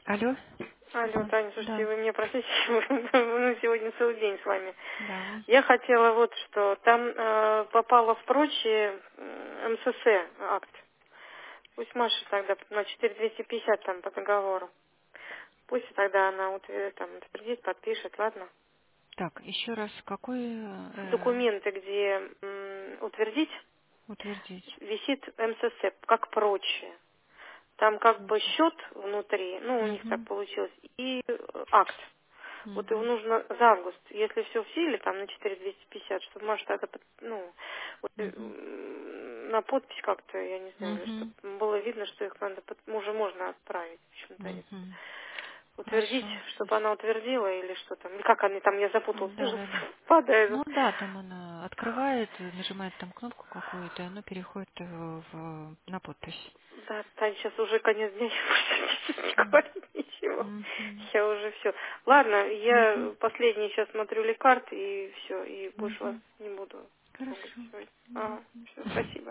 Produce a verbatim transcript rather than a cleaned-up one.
Алло? Алло, Да, Таня, слушайте, да, вы меня простите, ну, сегодня целый день с вами. да. Я хотела вот что, там э, попало в прочие э, МСС акт. Пусть Маша тогда на четыре двести пятьдесят там по договору. Пусть тогда она утвердит, там, утвердит, подпишет, ладно? Так, еще раз, какой э, Документы, где м, утвердить, утвердить? висит МСС, как прочие. Там как бы счет внутри, ну, у них так Угу, получилось, и э, акт. Вот его угу, нужно за август. Если все в силе, там на четыре двести пятьдесят, чтобы Маша тогда, под- ну, вот, э, угу, м, на подпись как-то, я не знаю, или угу, чтобы было видно, что их надо, под- уже можно отправить. Почему-то они угу. утвердить, Хорошо. чтобы она утвердила или что там. Или как они там, я запуталась, Да, тоже да, да. падает. Ну да, там она открывает, нажимает там кнопку какую-то, и оно переходит э, в, на подпись. Да, Тань, сейчас уже конец дня, я больше не М, говорить ничего. мгм, Я уже все. Ладно, мгм, я последний сейчас смотрю лекарт и все, и больше вас мгм. не буду трогать Хорошо. сегодня. Ага, Мгм. все, спасибо.